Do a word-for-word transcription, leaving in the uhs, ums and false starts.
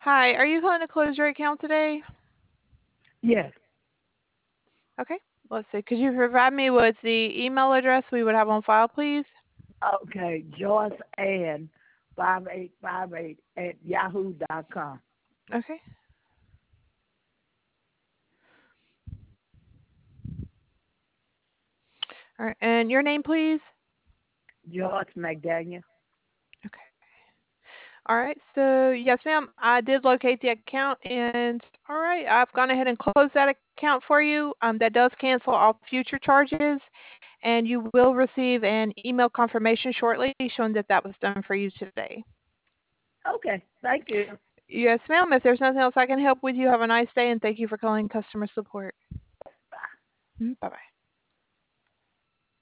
Hi, are you calling to close your account today? Yes. Okay, let's see. Could you provide me with the email address we would have on file, please? Okay. Joyce Ann five eight five eight at yahoo dot com. Okay. All right, and your name, please? Joyce McDaniel. Okay. All right, so yes, ma'am, I did locate the account, and all right, I've gone ahead and closed that account for you. Um, that does cancel all future charges, and you will receive an email confirmation shortly showing that that was done for you today. Okay. Thank you. Yes, ma'am. If there's nothing else I can help with, you have a nice day, and thank you for calling customer support. Bye. Bye bye.